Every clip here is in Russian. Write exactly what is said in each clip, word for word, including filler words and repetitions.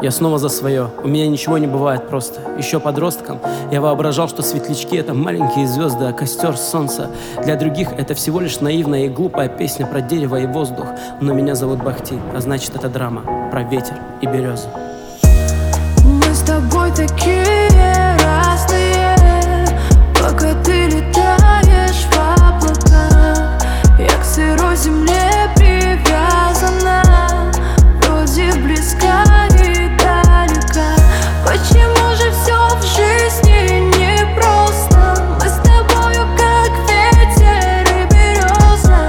Я снова за свое, у меня ничего не бывает просто. Еще подростком я воображал, что светлячки — это маленькие звезды, а костер — солнце. Для других это всего лишь наивная и глупая песня про дерево и воздух. Но меня зовут Бахти, а значит это драма про ветер и березу. Мы с тобой такие разные, пока ты летаешь в облаках. Я к сырой земле привязана, вроде близка и далека. Почему же все в жизни непросто? Мы с тобою как ветер и береза,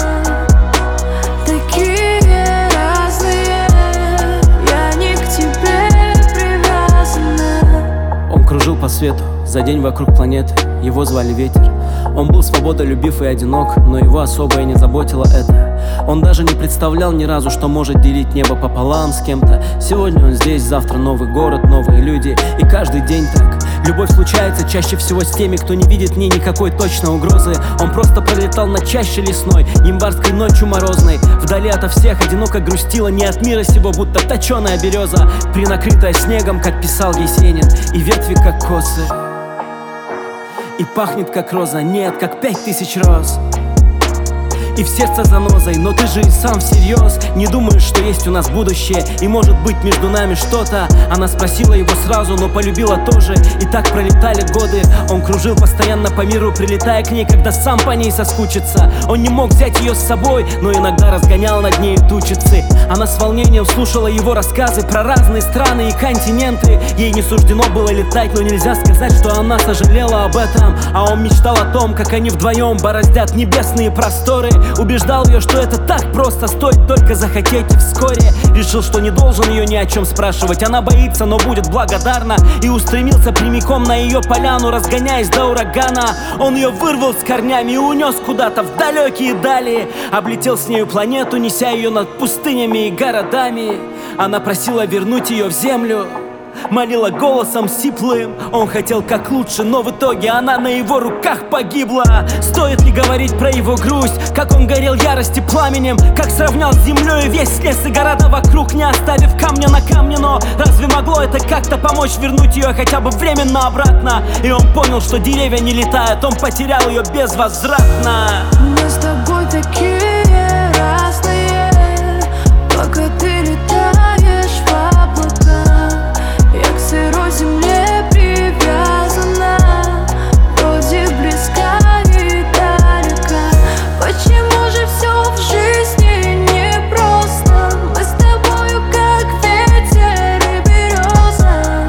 такие разные, я не к тебе привязана. Он кружил по свету за день вокруг планеты, его звали Ветер. Он был свободолюбив и одинок, но его особо и не заботило это. Он даже не представлял ни разу, что может делить небо пополам с кем-то. Сегодня он здесь, завтра новый город, новые люди, и каждый день так. Любовь случается чаще всего с теми, кто не видит в ней никакой точной угрозы. Он просто пролетал над чащей лесной, январской ночью морозной. Вдали ото всех одиноко грустила, не от мира сего, будто точеная береза, принакрытая снегом, как писал Есенин, и ветви как косы. И пахнет как роза, нет, как пять тысяч роз. И в сердце занозой, но ты же и сам всерьез не думаешь, что есть у нас будущее, и может быть между нами что-то. Она спросила его сразу, но полюбила тоже. И так пролетали годы. Он кружил постоянно по миру, прилетая к ней, когда сам по ней соскучится. Он не мог взять ее с собой, но иногда разгонял над ней тучицы. Она с волнением слушала его рассказы про разные страны и континенты. Ей не суждено было летать, но нельзя сказать, что она сожалела об этом. А он мечтал о том, как они вдвоем бороздят небесные просторы. Убеждал ее, что это так просто, стоит только захотеть, и вскоре решил, что не должен ее ни о чем спрашивать. Она боится, но будет благодарна, и устремился прямиком на ее поляну, разгоняясь до урагана. Он ее вырвал с корнями и унес куда-то в далекие дали. Облетел с нею планету, неся ее над пустынями и городами. Она просила вернуть ее в землю, молила голосом сиплым. Он хотел как лучше, но в итоге она на его руках погибла. Стоит ли говорить про его грусть, как он горел ярости пламенем, как сравнял с землей весь лес и города вокруг, не оставив камня на камне. Но разве могло это как-то помочь вернуть ее хотя бы временно обратно? И он понял, что деревья не летают, он потерял ее безвозвратно. Мы с тобой такие разные, пока ты летаешь в облаках. Я к сырой земле привязана, вроде близка и далека. Почему же все в жизни непросто? Мы с тобою как ветер и береза,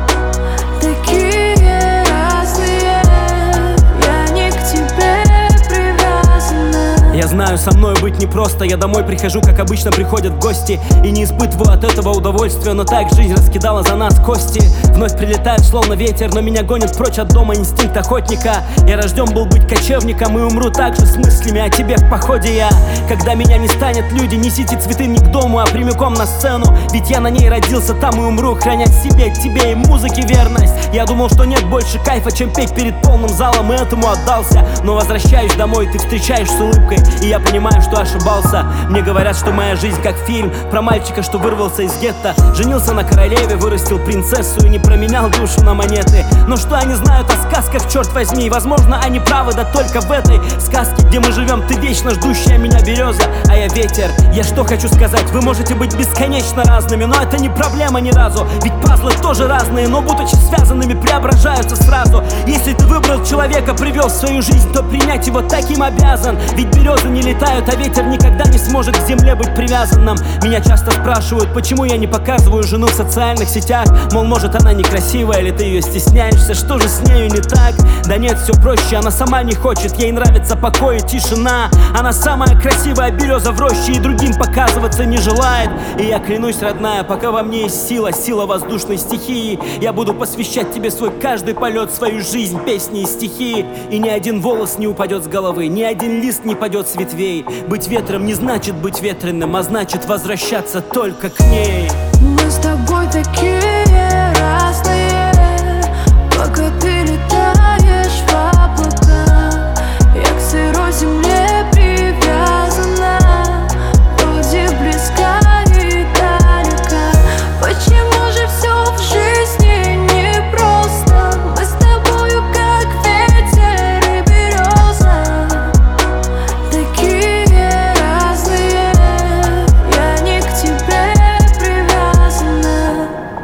такие разные, я не к тебе привязана. Я знаю, со мной быть непросто. Я домой прихожу, как обычно приходят гости, и не испытываю от этого удовольствия. Но так жизнь раскидала за нас кости. Вновь прилетает словно ветер, но меня гонит прочь от дома инстинкт охотника. Я рожден был быть кочевником и умру также с мыслями о тебе в походе я. Когда меня не станет, люди, несите цветы не к дому, а прямиком на сцену. Ведь я на ней родился, там и умру, храня себе, тебе и музыке верность. Я думал, что нет больше кайфа, чем петь перед полным залом, и этому отдался. Но возвращаюсь домой, ты встречаешь с улыбкой, и я понимаю, что ошибался. Мне говорят, что моя жизнь как фильм про мальчика, что вырвался из гетто, женился на королеве, вырастил принцессу и не променял душу на монеты. Но что они знают о сказках, черт возьми? Возможно, они правы, да только в этой сказке, где мы живем, ты вечно ждущая меня береза, а я ветер. Я что хочу сказать, вы можете быть бесконечно разными, но это не проблема ни разу. Ведь пазлы тоже разные, но будучи связанными, преображаются сразу. Если ты выбрал человека, привел в свою жизнь, то принять его таким обязан. Ведь березы не летают, а ветер никогда не сможет к земле быть привязанным. Меня часто спрашивают, почему я не показываю жену в социальных сетях. Мол, может она некрасивая, или ты ее стесняешься, что же с нею не так? Да нет, все проще, она сама не хочет, ей нравится покой и тишина. Она самая красивая береза в роще и другим показываться не желает. И я клянусь, родная, пока во мне есть сила, сила воздушной стихии, я буду посвящать тебе свой каждый полет, свою жизнь, песни и стихи. И ни один волос не упадет с головы, ни один лист не падет с ветвей. Быть ветром не значит быть ветреным, а значит возвращаться только к ней. Мы с тобой такие разные, пока ты летаешь в облаках. Я к сырой земле привязана, вроде близка и далека. Почему же все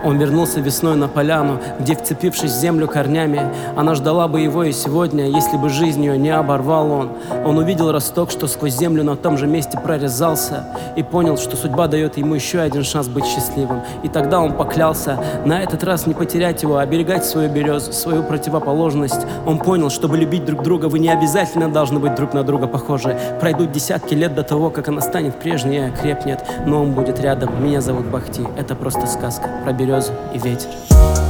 Он вернулся весной на поляну, где, вцепившись в землю корнями, она ждала бы его и сегодня, если бы жизнь ее не оборвал он. Он увидел росток, что сквозь землю на том же месте прорезался, и понял, что судьба дает ему еще один шанс быть счастливым. И тогда он поклялся на этот раз не потерять его, а оберегать свою березу, свою противоположность. Он понял, чтобы любить друг друга, вы не обязательно должны быть друг на друга похожи. Пройдут десятки лет до того, как она станет прежней и окрепнет, но он будет рядом. Меня зовут Бахти, это просто сказка про березу и ветер.